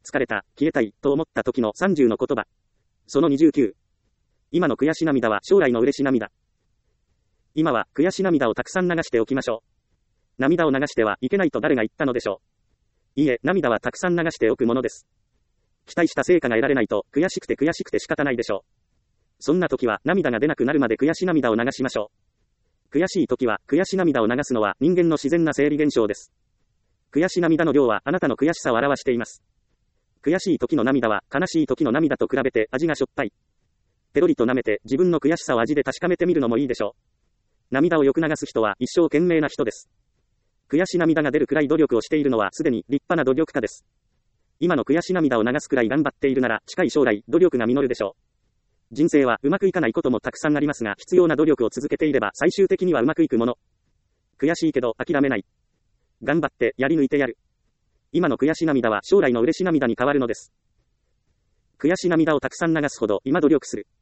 疲れた、消えたい、と思った時の30の言葉。その29。今の悔し涙は将来の嬉し涙。今は悔し涙をたくさん流しておきましょう。涙を流してはいけないと誰が言ったのでしょう。いいえ、涙はたくさん流しておくものです。期待した成果が得られないと悔しくて仕方ないでしょう。そんな時は涙が出なくなるまで悔し涙を流しましょう。悔しい時は悔し涙を流すのは人間の自然な生理現象です。悔し涙の量はあなたの悔しさを表しています。悔しい時の涙は悲しい時の涙と比べて味がしょっぱい。ペロリと舐めて自分の悔しさを味で確かめてみるのもいいでしょう。涙をよく流す人は一生懸命な人です。悔し涙が出るくらい努力をしているのはすでに立派な努力家です。今の悔し涙を流すくらい頑張っているなら近い将来努力が実るでしょう。人生はうまくいかないこともたくさんありますが必要な努力を続けていれば最終的にはうまくいくもの。悔しいけど諦めない。頑張ってやり抜いてやる。今の悔し涙は将来の嬉し涙に変わるのです。悔し涙をたくさん流すほど今努力する。